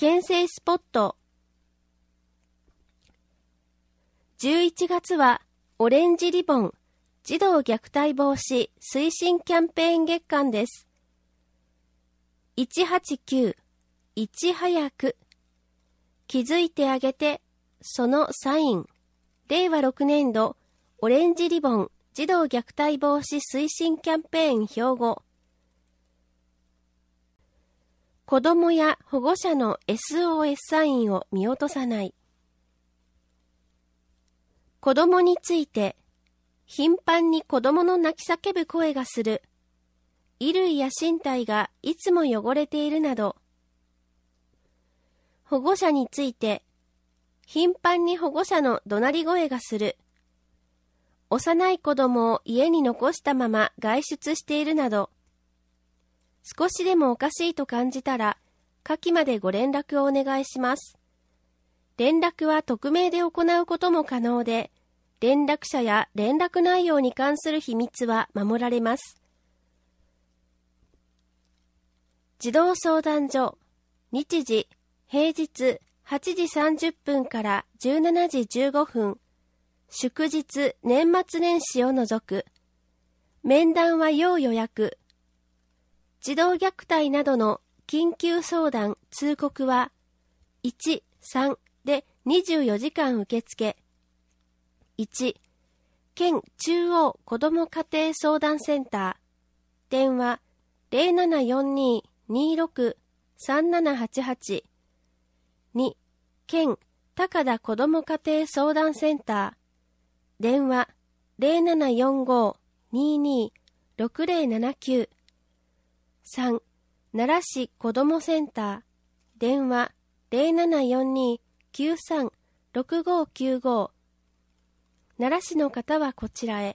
県政スポット。11月はオレンジリボン児童虐待防止推進キャンペーン月間です。189、いち早く。気づいてあげて、そのサイン。令和6年度オレンジリボン児童虐待防止推進キャンペーン標語。子どもや保護者の SOS サインを見落とさない。子どもについて、頻繁に子どもの泣き叫ぶ声がする。衣類や身体がいつも汚れているなど。保護者について、頻繁に保護者の怒鳴り声がする。幼い子どもを家に残したまま外出しているなど。少しでもおかしいと感じたら、下記までご連絡をお願いします。連絡は匿名で行うことも可能で、連絡者や連絡内容に関する秘密は守られます。児童相談所、日時、平日8時30分から17時15分、祝日、年末年始を除く。面談は要予約。児童虐待などの緊急相談・通告は1、3で24時間受付。1、県中央子ども家庭相談センター。電話 0742-26-3788。2、県高田子ども家庭相談センター。電話 0745-22-6079。3、奈良市子どもセンター。電話 0742-93-6595。奈良市の方はこちらへ。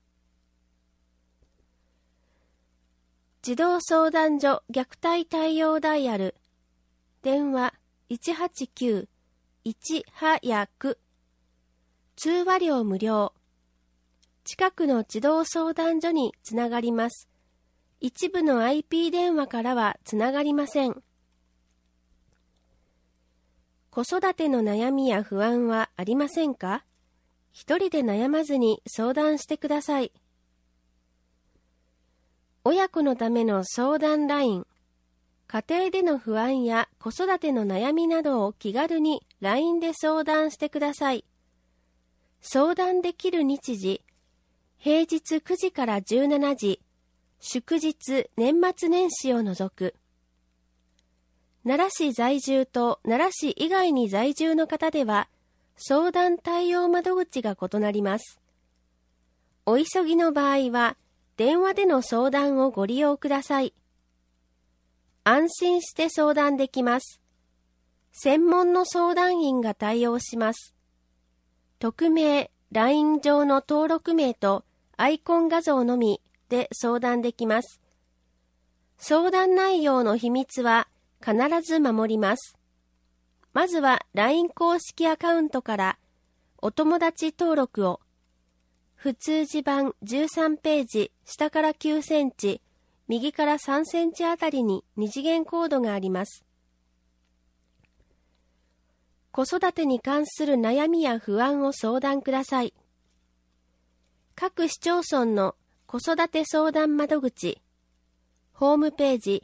児童相談所虐待対応ダイヤル。電話 189-いち早く。通話料無料。近くの児童相談所につながります。一部の IP 電話からはつながりません。子育ての悩みや不安はありませんか？一人で悩まずに相談してください。親子のための相談ライン。家庭での不安や子育ての悩みなどを気軽に LINE で相談してください。相談できる日時。平日9時から17時。祝日、年末年始を除く。奈良市在住と奈良市以外に在住の方では、相談対応窓口が異なります。お急ぎの場合は、電話での相談をご利用ください。安心して相談できます。専門の相談員が対応します。匿名、LINE 上の登録名とアイコン画像のみ、で相談できます。相談内容の秘密は必ず守ります。まずは LINE 公式アカウントからお友達登録を。普通字版13ページ下から9センチ、右から3センチあたりに2次元コードがあります。子育てに関する悩みや不安を相談ください。各市町村の子育て相談窓口、ホームページ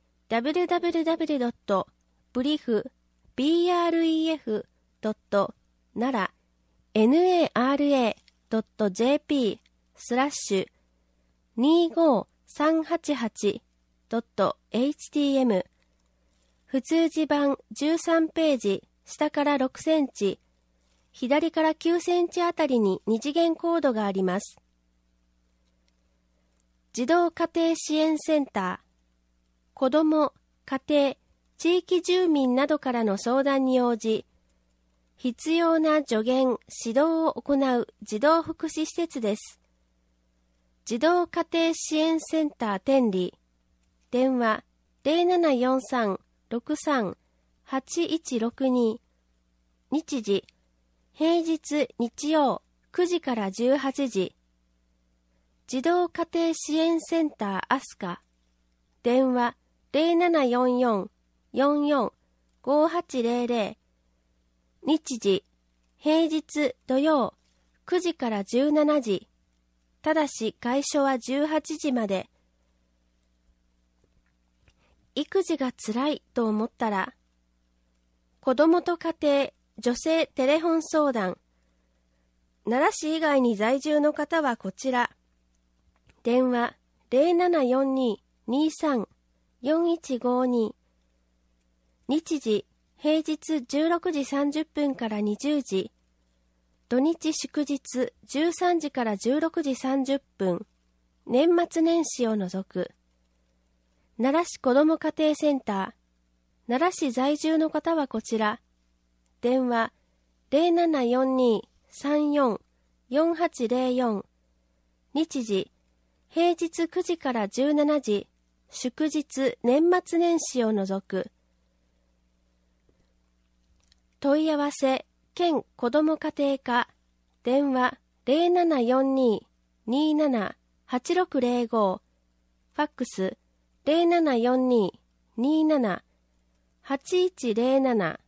www.brif.nara.25388.htm 普通字版13ページ下から6センチ、左から9センチあたりに2次元コードがあります。児童家庭支援センター、子ども、家庭、地域住民などからの相談に応じ、必要な助言、指導を行う児童福祉施設です。児童家庭支援センター天理、電話 0743-63-8162、日時、平日日曜9時から18時、児童家庭支援センターアスカ、電話 5800。日時、平日土曜9時から17時。ただし開所は18時まで。育児がつらいと思ったら、子どもと家庭女性テレフォン相談。奈良市以外に在住の方はこちら。電話 0742-23-4152。日時、平日16時30分から20時。土日祝日13時から16時30分。年末年始を除く。奈良市子ども家庭センター。奈良市在住の方はこちら。電話 0742-34-4804。日時、平日9時から17時。祝日年末年始を除く。問い合わせ、県子ども家庭課。電話 0742-27-8605。ファックス 0742-27-8107。